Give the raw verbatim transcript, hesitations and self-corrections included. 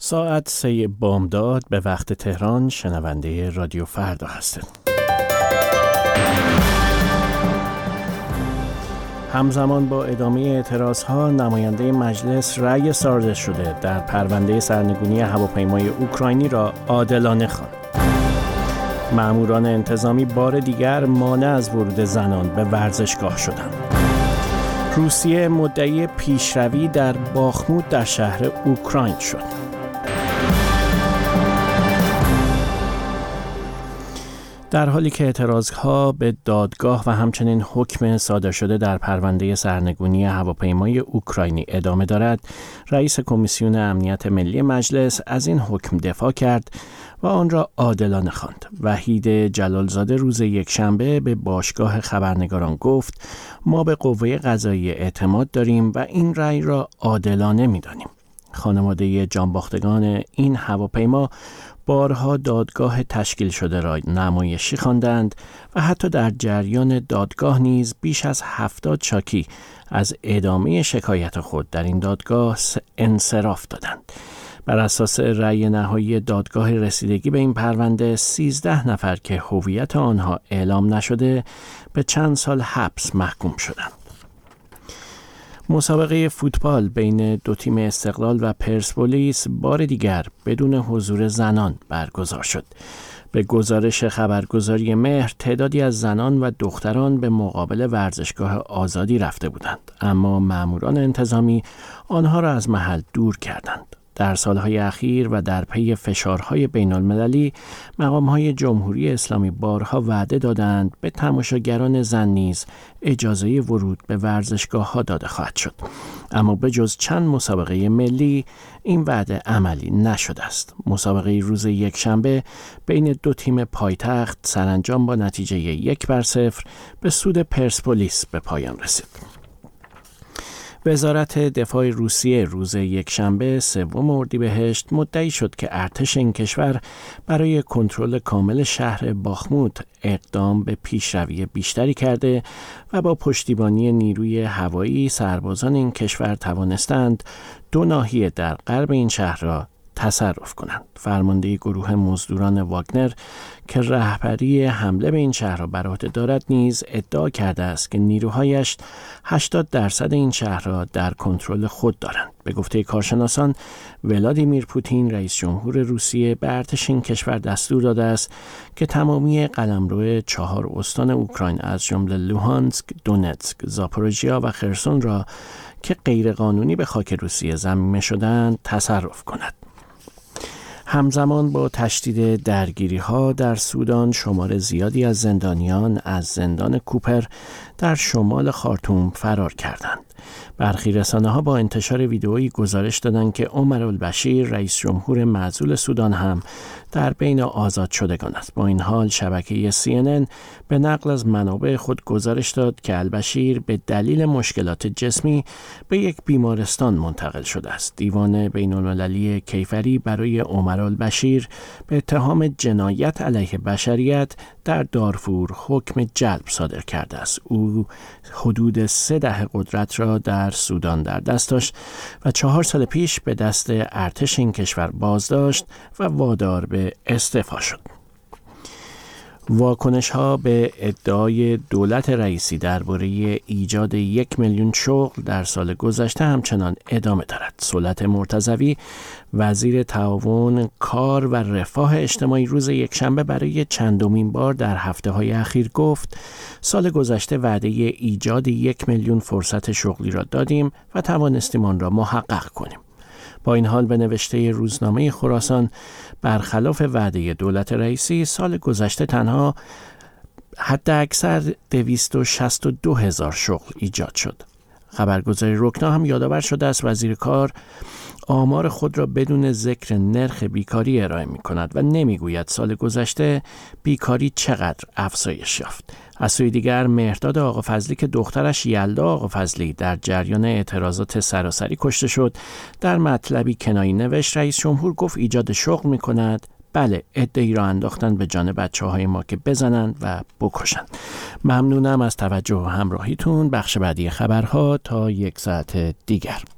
ساعت سه بامداد به وقت تهران. شنونده رادیو فردا هستید. همزمان با ادامه اعتراضها نماینده مجلس رأی صادر شده در پرونده سرنگونی هواپیمای اوکراینی را عادلانه خواند. ماموران انتظامی بار دیگر مانع از ورود زنان به ورزشگاه شدند. روسیه مدعی پیشروی در باخموت در شهر اوکراین شد. در حالی که اعتراضها به دادگاه و همچنین حکم صادر شده در پرونده سرنگونی هواپیمای اوکراینی ادامه دارد، رئیس کمیسیون امنیت ملی مجلس از این حکم دفاع کرد و آن را عادلانه خواند. وحید جلالزاده روز یکشنبه به باشگاه خبرنگاران گفت: ما به قوه قضاییه اعتماد داریم و این رأی را عادلانه می‌دانیم. خانواده جانباختگان این هواپیما بارها دادگاه تشکیل شده را نمایشی خواندند و حتی در جریان دادگاه نیز بیش از هفتاد شاکی از ادامه شکایت خود در این دادگاه انصراف دادند. بر اساس رأی نهایی دادگاه رسیدگی به این پرونده، سیزده نفر که هویت آنها اعلام نشده به چند سال حبس محکوم شدند. مسابقه فوتبال بین دو تیم استقلال و پرسپولیس بار دیگر بدون حضور زنان برگزار شد. به گزارش خبرگزاری مهر، تعدادی از زنان و دختران به مقابل ورزشگاه آزادی رفته بودند، اما ماموران انتظامی آنها را از محل دور کردند. در سالهای اخیر و در پی فشارهای بین المللی، مقامهای جمهوری اسلامی بارها وعده دادند به تماشاگران زن نیز اجازه ورود به ورزشگاه‌ها داده خواهد شد. اما به جز چند مسابقه ملی این وعده عملی نشده است. مسابقه روز یکشنبه بین دو تیم پایتخت سرانجام با نتیجه یک بر صفر به سود پرسپولیس به پایان رسید. وزارت دفاع روسیه روز یکشنبه سوم اردیبهشت مدعی شد که ارتش این کشور برای کنترل کامل شهر باخموت اقدام به پیشروی بیشتری کرده و با پشتیبانی نیروی هوایی سربازان این کشور توانستند دو ناحیه در غرب این شهر را تصرف کنند. فرمانده گروه مزدوران واگنر که رهبری حمله به این شهر را بر عهده دارد نیز ادعا کرده است که نیروهایش هشتاد درصد این شهر را در کنترل خود دارند. به گفته کارشناسان، ولادیمیر پوتین رئیس جمهور روسیه به ارتش این کشور دستور داده است که تمامی قلمرو چهار استان اوکراین از جمله لوهانسک، دونتسک، زاپوروژیا و خرسون را که غیرقانونی به خاک روسیه ضمیمه شدند تصرف کند. همزمان با تشدید درگیری‌ها در سودان، شمار زیادی از زندانیان از زندان کوپر در شمال خارتوم فرار کردند. برخی رسانه‌ها با انتشار ویدئویی گزارش دادند که عمر البشیر رئیس جمهور معزول سودان هم در بین آزاد شدگان است. با این حال شبکه سی ان ان به نقل از منابع خود گزارش داد که البشیر به دلیل مشکلات جسمی به یک بیمارستان منتقل شده است. دیوان بین‌المللی کیفری برای عمر البشیر به اتهام جنایت علیه بشریت در دارفور حکم جلب صادر کرده است. او حدود سه دهه قدرت را در سودان در دست داشت و چهار سال پیش به دست ارتش این کشور بازداشت و وادار به استعفا شد. واکنش‌ها به ادعای دولت رئیسی درباره ایجاد یک میلیون شغل در سال گذشته همچنان ادامه دارد. سلطه مرتضوی وزیر تعاون، کار و رفاه اجتماعی روز یکشنبه برای چندمین بار در هفته‌های اخیر گفت: سال گذشته وعده ایجاد یک میلیون فرصت شغلی را دادیم و توانستیم آن را محقق کنیم. با این حال به نوشته روزنامه خراسان، برخلاف وعده دولت رئیسی، سال گذشته تنها حد اکثر دویست و شصت و دو هزار شغل ایجاد شد. خبرگزاری رکنا هم یادآور شده است وزیر کار آمار خود را بدون ذکر نرخ بیکاری ارائه می کند و نمی گوید سال گذشته بیکاری چقدر افزایش یافت. از سوی دیگر مهرداد آقافضلی که دخترش یلدا آقافضلی در جریان اعتراضات سراسری کشته شد، در مطلبی کنایه‌ای نوشت: رئیس جمهور گفت ایجاد شغل می کند. بله، عده‌ای را انداختن به جان بچه‌های ما که بزنند و بکشند. ممنونم از توجه و همراهیتون. بخش بعدی خبرها تا یک ساعت دیگر.